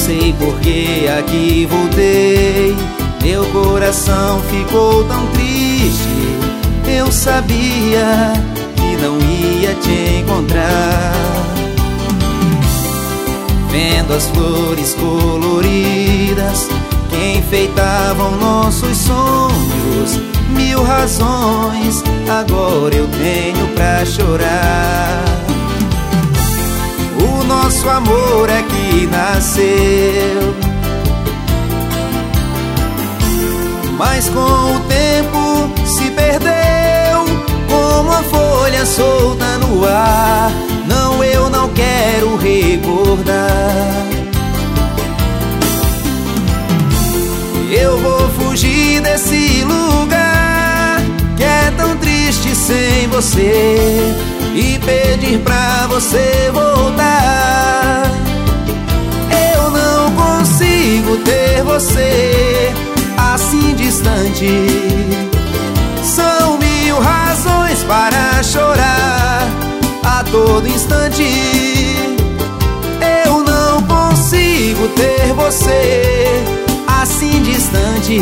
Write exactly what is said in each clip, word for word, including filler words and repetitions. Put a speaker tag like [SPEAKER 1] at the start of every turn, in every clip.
[SPEAKER 1] sei porque aqui voltei. Meu coração ficou tão triste. Eu sabia que não ia te encontrar. Vendo as flores coloridas que enfeitavam nossos sonhos, mil razões agora eu tenho pra chorar. O nosso amor é que nasceu, mas com o tempo se perdeu, como a folha solta no ar. Não, eu não quero recordar. Eu vou fugir desse lugar que é tão triste sem você, e pedir pra você voltar. Eu não consigo ter você assim distante. São mil razões para chorar a todo instante. Eu não consigo ter você assim distante.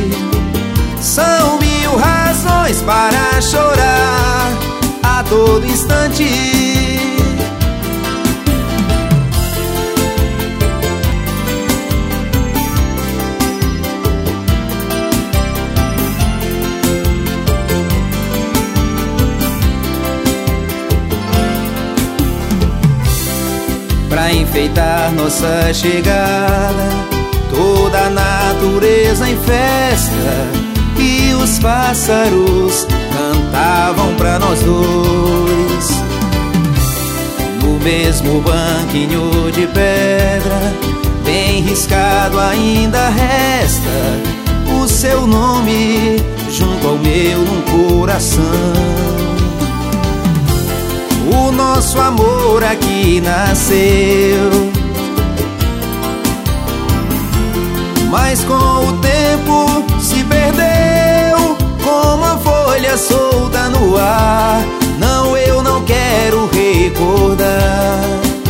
[SPEAKER 1] São mil razões para chorar a todo instante. Pra enfeitar nossa chegada, toda a natureza em festa, e os pássaros cantavam pra nós dois. No mesmo banquinho de pedra, bem riscado ainda resta o seu nome junto ao meu num coração. O nosso amor aqui nasceu, mas com o tempo se perdeu, como a folha solta no ar. Não, eu não quero recordar.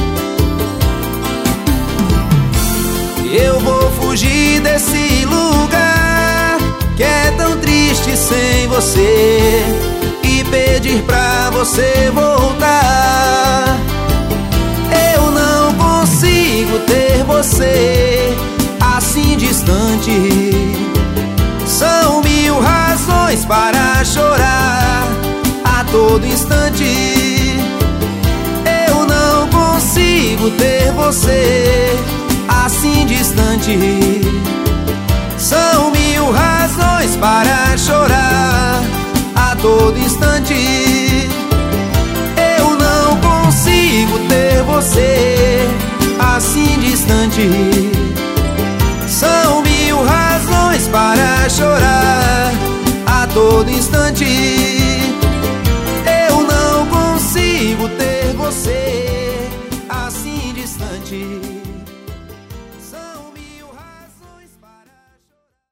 [SPEAKER 1] Eu vou fugir desse lugar que é tão triste sem você, e pedir pra você voltar. Eu não consigo ter você assim distante. São mil razões para chorar a todo instante. Eu não consigo ter você assim distante. São mil razões para chorar a todo instante.